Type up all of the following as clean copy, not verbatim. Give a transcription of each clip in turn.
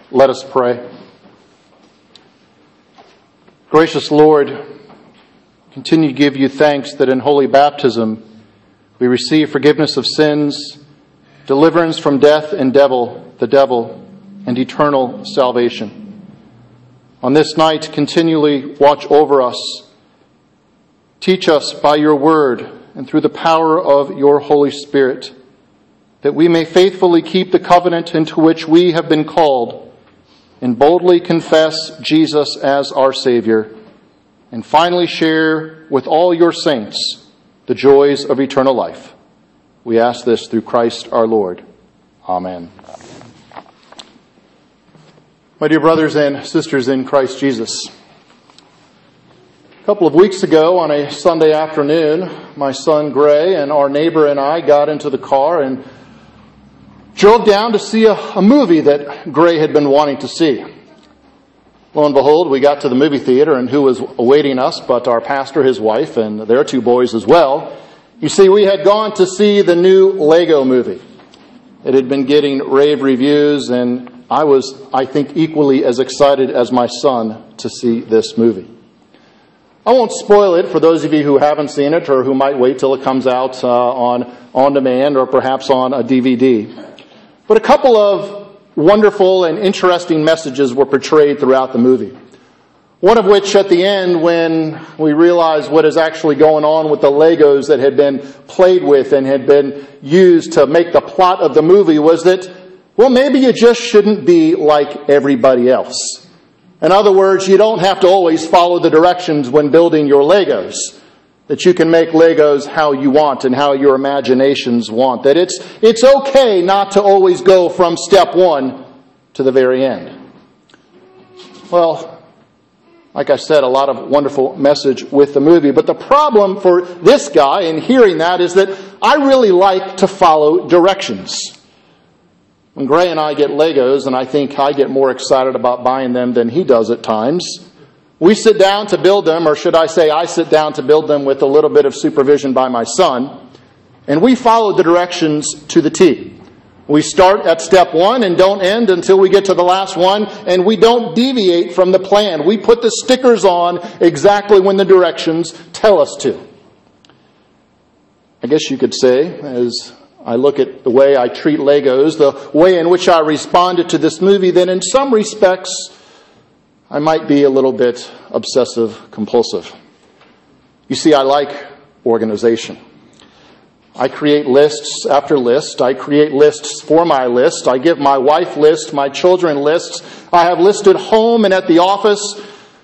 Let us pray. Gracious Lord, continue to give you thanks that in holy baptism we receive forgiveness of sins, deliverance from death and the devil, and eternal salvation. On this night, continually watch over us. Teach us by your word and through the power of your Holy Spirit, that we may faithfully keep the covenant into which we have been called, and boldly confess Jesus as our Savior, and finally share with all your saints the joys of eternal life. We ask this through Christ our Lord. Amen. My dear brothers and sisters in Christ Jesus, a couple of weeks ago on a Sunday afternoon, my son Gray and our neighbor and I got into the car and drove down to see a movie that Gray had been wanting to see. Lo and behold, we got to the movie theater, and who was awaiting us but our pastor, his wife, and their two boys as well. You see, we had gone to see the new Lego movie. It had been getting rave reviews, and I was, I think, equally as excited as my son to see this movie. I won't spoil it for those of you who haven't seen it or who might wait till it comes out on demand or perhaps on a DVD. But a couple of wonderful and interesting messages were portrayed throughout the movie. One of which at the end, when we realized what is actually going on with the Legos that had been played with and had been used to make the plot of the movie, was that, well, maybe you just shouldn't be like everybody else. In other words, you don't have to always follow the directions when building your Legos. That you can make Legos how you want and how your imaginations want. That it's okay not to always go from step one to the very end. Well, like I said, a lot of wonderful message with the movie. But the problem for this guy in hearing that is that I really like to follow directions. When Gray and I get Legos, and I think I get more excited about buying them than he does at times, we sit down to build them, or should I say I sit down to build them with a little bit of supervision by my son, and we follow the directions to the T. We start at step one and don't end until we get to the last one, and we don't deviate from the plan. We put the stickers on exactly when the directions tell us to. I guess you could say, as I look at the way I treat Legos, the way in which I responded to this movie, then in some respects, I might be a little bit obsessive-compulsive. You see, I like organization. I create lists after list. I create lists for my list. I give my wife lists, my children lists. I have lists at home and at the office.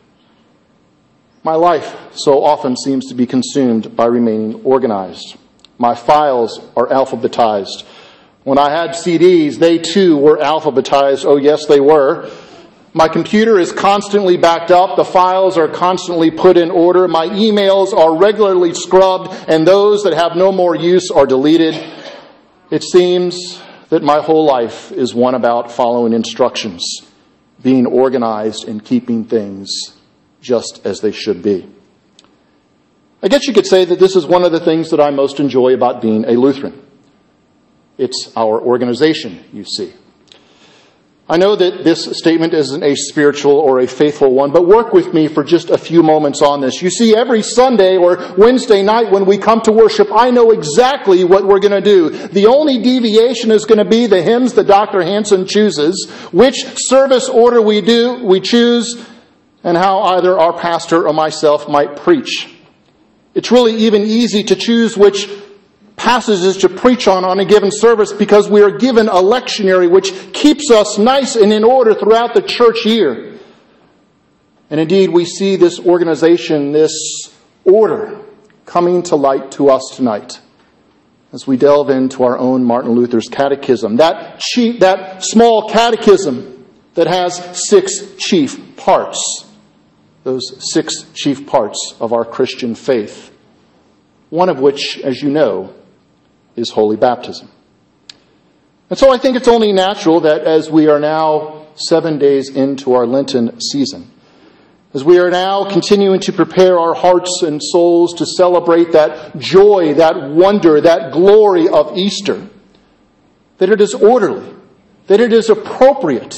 My life so often seems to be consumed by remaining organized. My files are alphabetized. When I had CDs, they too were alphabetized. Oh, yes, they were. My computer is constantly backed up. The files are constantly put in order. My emails are regularly scrubbed, and those that have no more use are deleted. It seems that my whole life is one about following instructions, being organized, and keeping things just as they should be. I guess you could say that this is one of the things that I most enjoy about being a Lutheran. It's our organization, you see. I know that this statement isn't a spiritual or a faithful one, but work with me for just a few moments on this. You see, every Sunday or Wednesday night when we come to worship, I know exactly what we're going to do. The only deviation is going to be the hymns that Dr. Hanson chooses, which service order we choose, and how either our pastor or myself might preach. It's really even easy to choose which passages to preach on a given service because we are given a lectionary which keeps us nice and in order throughout the church year. And indeed, we see this organization, this order, coming to light to us tonight as we delve into our own Martin Luther's catechism. That small catechism that has 6 chief parts. Those 6 chief parts of our Christian faith. One of which, as you know, is holy baptism. And so I think it's only natural that as we are now 7 days into our Lenten season, as we are now continuing to prepare our hearts and souls to celebrate that joy, that wonder, that glory of Easter, that it is orderly, that it is appropriate,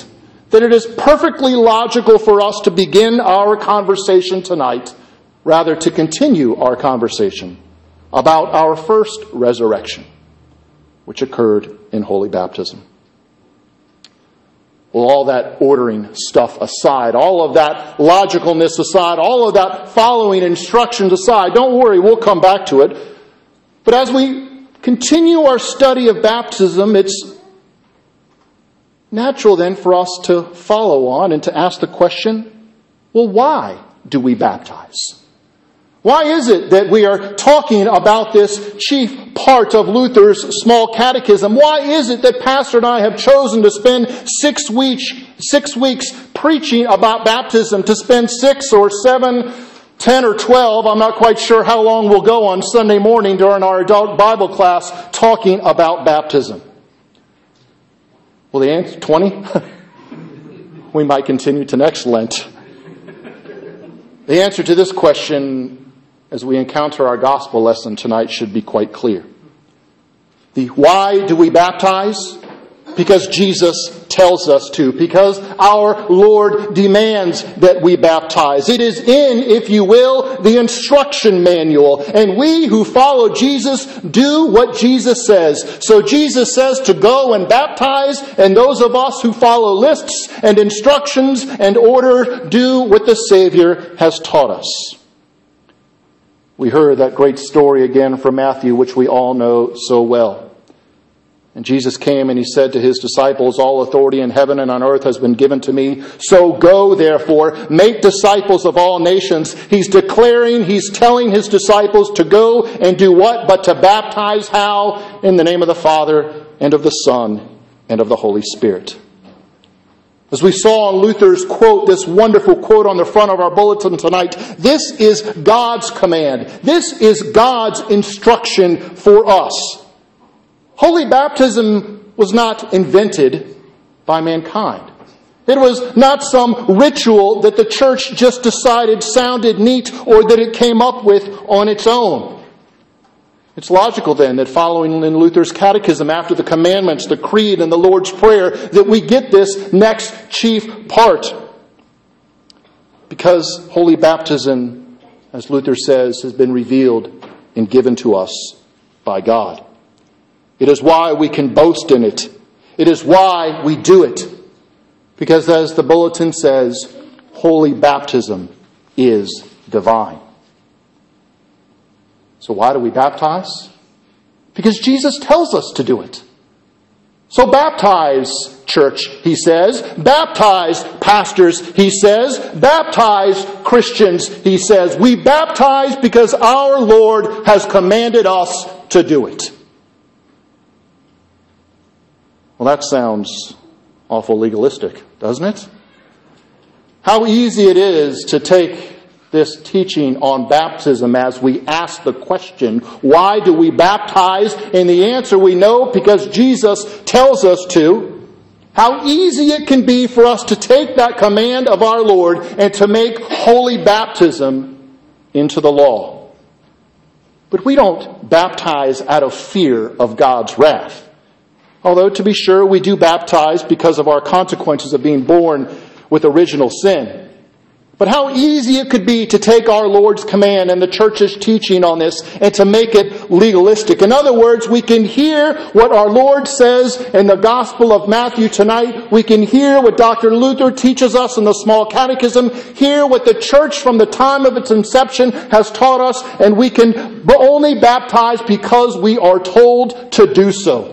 that it is perfectly logical for us to begin our conversation tonight, rather to continue our conversation about our first resurrection, which occurred in holy baptism. Well, all that ordering stuff aside, all of that logicalness aside, all of that following instructions aside, don't worry, we'll come back to it. But as we continue our study of baptism, it's natural then for us to follow on and to ask the question, well, why do we baptize? Why is it that we are talking about this chief part of Luther's small catechism? Why is it that Pastor and I have chosen to spend 6 weeks preaching about baptism, to spend 6 or 7, 10 or 12, I'm not quite sure how long we'll go on Sunday morning during our adult Bible class talking about baptism? Well, the answer, 20? We might continue to next Lent. The answer to this question, as we encounter our gospel lesson tonight, should be quite clear. The why do we baptize? Because Jesus tells us to. Because our Lord demands that we baptize. It is in, if you will, the instruction manual. And we who follow Jesus do what Jesus says. So Jesus says to go and baptize, and those of us who follow lists and instructions and order do what the Savior has taught us. We heard that great story again from Matthew, which we all know so well. And Jesus came and he said to his disciples, all authority in heaven and on earth has been given to me. So go, therefore, make disciples of all nations. He's telling his disciples to go and do what? But to baptize how? In the name of the Father and of the Son and of the Holy Spirit. As we saw in Luther's quote, this wonderful quote on the front of our bulletin tonight, this is God's command. This is God's instruction for us. Holy baptism was not invented by mankind. It was not some ritual that the church just decided sounded neat or that it came up with on its own. It's logical then that following in Luther's catechism after the commandments, the creed, and the Lord's Prayer, that we get this next chief part. Because holy baptism, as Luther says, has been revealed and given to us by God. It is why we can boast in it. It is why we do it. Because as the bulletin says, holy baptism is divine. So why do we baptize? Because Jesus tells us to do it. So baptize, church, he says. Baptize, pastors, he says. Baptize, Christians, he says. We baptize because our Lord has commanded us to do it. Well, that sounds awful legalistic, doesn't it? How easy it is to take this teaching on baptism as we ask the question, why do we baptize? And the answer we know, because Jesus tells us to. How easy it can be for us to take that command of our Lord and to make holy baptism into the law. But we don't baptize out of fear of God's wrath. Although, to be sure, we do baptize because of our consequences of being born with original sin. But how easy it could be to take our Lord's command and the church's teaching on this and to make it legalistic. In other words, we can hear what our Lord says in the Gospel of Matthew tonight. We can hear what Dr. Luther teaches us in the Small Catechism, hear what the church from the time of its inception has taught us, and we can only baptize because we are told to do so.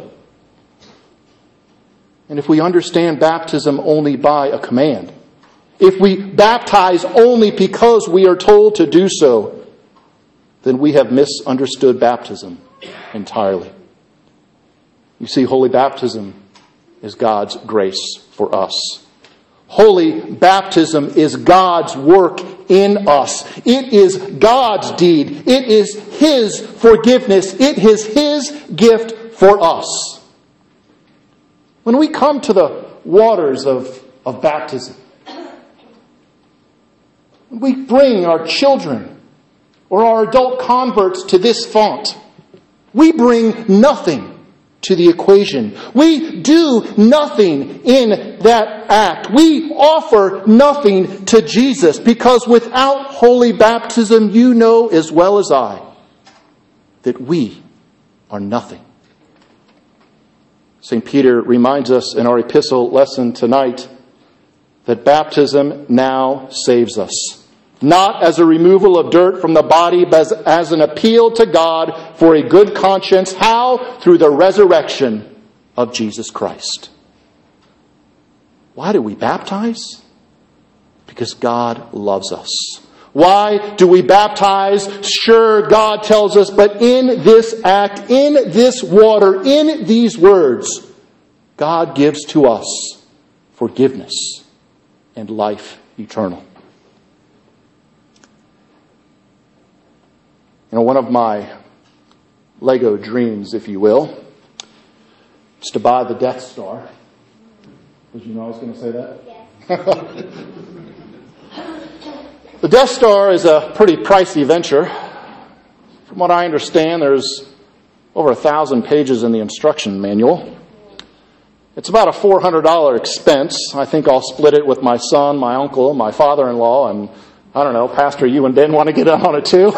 And if we understand baptism only by a command, if we baptize only because we are told to do so, then we have misunderstood baptism entirely. You see, holy baptism is God's grace for us. Holy baptism is God's work in us. It is God's deed. It is His forgiveness. It is His gift for us. When we come to the waters of baptism, we bring our children or our adult converts to this font. We bring nothing to the equation. We do nothing in that act. We offer nothing to Jesus, because without holy baptism, you know as well as I that we are nothing. St. Peter reminds us in our epistle lesson tonight that baptism now saves us. Not as a removal of dirt from the body, but as an appeal to God for a good conscience. How? Through the resurrection of Jesus Christ. Why do we baptize? Because God loves us. Why do we baptize? Sure, God tells us, but in this act, in this water, in these words, God gives to us forgiveness and life eternal. You know, one of my Lego dreams, if you will, is to buy the Death Star. Did you know I was going to say that? Yes. The Death Star is a pretty pricey venture. From what I understand, there's over 1,000 pages in the instruction manual. It's about a $400 expense. I think I'll split it with my son, my uncle, my father-in-law, and I don't know, Pastor, you and Ben want to get in on it too?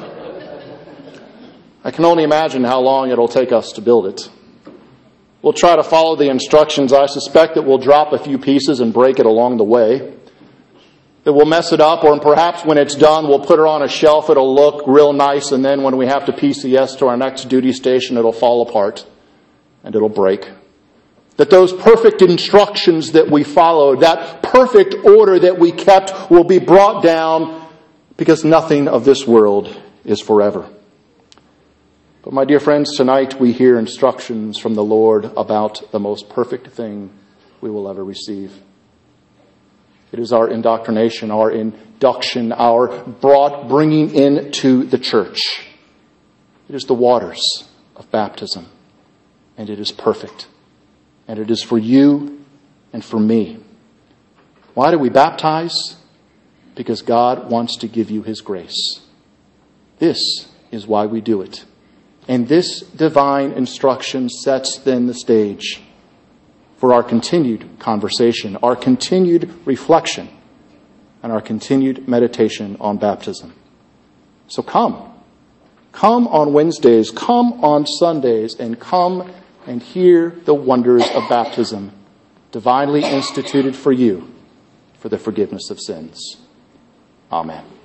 I can only imagine how long it'll take us to build it. We'll try to follow the instructions. I suspect that we'll drop a few pieces and break it along the way. That we'll mess it up, or perhaps when it's done, we'll put it on a shelf. It'll look real nice, and then when we have to PCS to our next duty station, it'll fall apart and it'll break. That those perfect instructions that we followed, that perfect order that we kept, will be brought down, because nothing of this world is forever. But my dear friends, tonight we hear instructions from the Lord about the most perfect thing we will ever receive. It is our indoctrination, our induction, our bringing into the church. It is the waters of baptism, and it is perfect. And it is for you and for me. Why do we baptize? Because God wants to give you His grace. This is why we do it. And this divine instruction sets then the stage for our continued conversation, our continued reflection, and our continued meditation on baptism. So come. Come on Wednesdays, come on Sundays, and come and hear the wonders of baptism, divinely instituted for you for the forgiveness of sins. Amen.